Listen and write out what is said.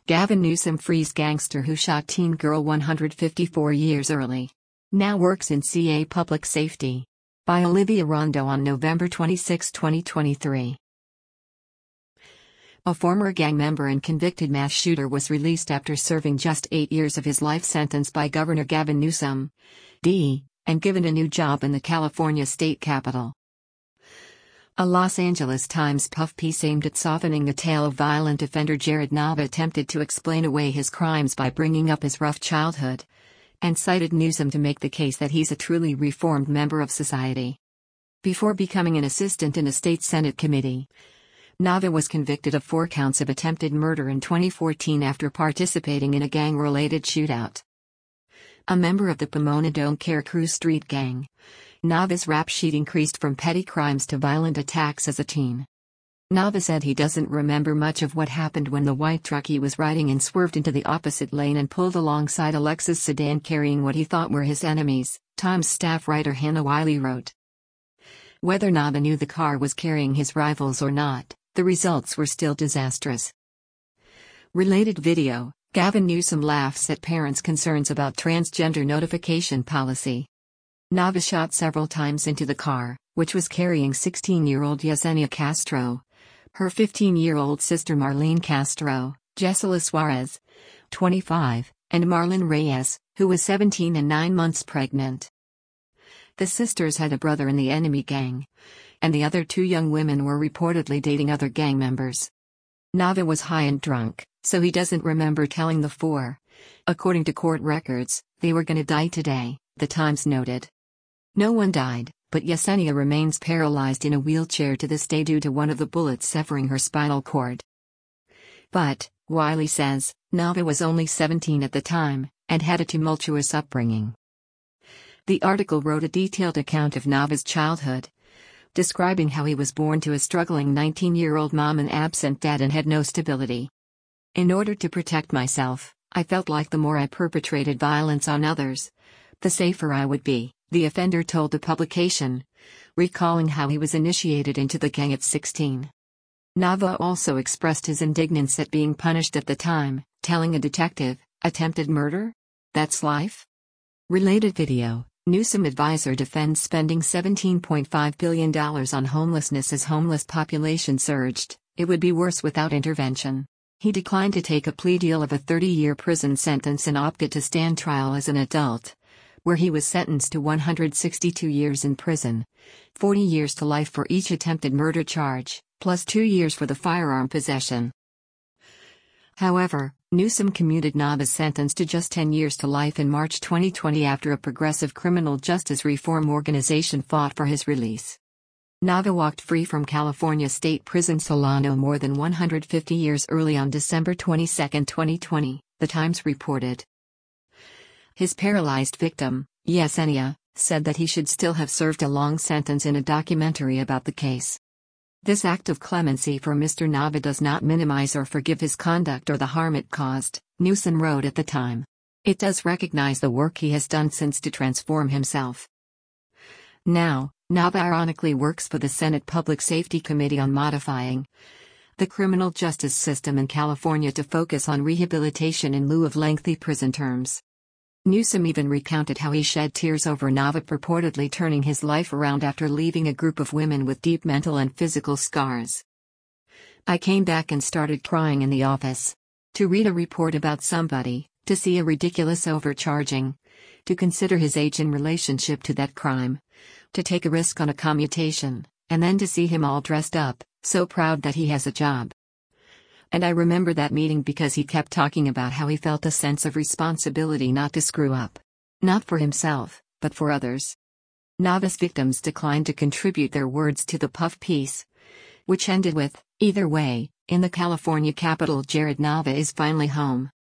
Gavin Newsom frees gangster who shot teen girl 154 years early. Now works in CA Public Safety. By Olivia Rondo on November 26, 2023. A former gang member and convicted mass shooter was released after serving just 8 years of his life sentence by Governor Gavin Newsom, D., and given a new job in the California state capitol. A Los Angeles Times puff piece aimed at softening the tale of violent offender Jared Nava attempted to explain away his crimes by bringing up his rough childhood, and cited Newsom to make the case that he's a truly reformed member of society. Before becoming an assistant in a state Senate committee, Nava was convicted of 4 counts of attempted murder in 2014 after participating in a gang-related shootout. A member of the Pomona Don't Care Crew street gang, Nava's rap sheet increased from petty crimes to violent attacks as a teen. Nava said he doesn't remember much of what happened when the white truck he was riding in swerved into the opposite lane and pulled alongside a Lexus sedan carrying what he thought were his enemies, Times staff writer Hannah Wiley wrote. Whether Nava knew the car was carrying his rivals or not, the results were still disastrous. Related video: Gavin Newsom laughs at parents' concerns about transgender notification policy. Nava shot several times into the car, which was carrying 16-year-old Yesenia Castro, her 15-year-old sister Marlene Castro, Jessela Suarez, 25, and Marlon Reyes, who was 17 and 9 months pregnant. The sisters had a brother in the enemy gang, and the other 2 young women were reportedly dating other gang members. Nava was high and drunk, so he doesn't remember telling the 4. According to court records, they were gonna die today, the Times noted. No one died, but Yesenia remains paralyzed in a wheelchair to this day due to one of the bullets severing her spinal cord. But, Wiley says, Nava was only 17 at the time, and had a tumultuous upbringing. The article wrote a detailed account of Nava's childhood, describing how he was born to a struggling 19-year-old mom and absent dad and had no stability. In order to protect myself, I felt like the more I perpetrated violence on others, the safer I would be, the offender told the publication, recalling how he was initiated into the gang at 16. Nava also expressed his indignance at being punished at the time, telling a detective, "Attempted murder? That's life?" Related video: Newsom advisor defends spending $17.5 billion on homelessness as homeless population surged. It would be worse without intervention. He declined to take a plea deal of a 30-year prison sentence and opted to stand trial as an adult, where he was sentenced to 162 years in prison, 40 years to life for each attempted murder charge, plus 2 years for the firearm possession. However, Newsom commuted Nava's sentence to just 10 years to life in March 2020 after a progressive criminal justice reform organization fought for his release. Nava walked free from California State Prison Solano more than 150 years early on December 22, 2020, the Times reported. His paralyzed victim, Yesenia, said that he should still have served a long sentence in a documentary about the case. This act of clemency for Mr. Nava does not minimize or forgive his conduct or the harm it caused, Newsom wrote at the time. It does recognize the work he has done since to transform himself. Now, Nava ironically works for the Senate Public Safety Committee on modifying the criminal justice system in California to focus on rehabilitation in lieu of lengthy prison terms. Newsom even recounted how he shed tears over Nava purportedly turning his life around after leaving a group of women with deep mental and physical scars. "I came back and started crying in the office. To read a report about somebody, to see a ridiculous overcharging, to consider his age in relationship to that crime, to take a risk on a commutation, and then to see him all dressed up, so proud that he has a job. And I remember that meeting because he kept talking about how he felt a sense of responsibility not to screw up. Not for himself, but for others." Nava's victims declined to contribute their words to the puff piece, which ended with, "Either way, in the California capital Jared Nava is finally home."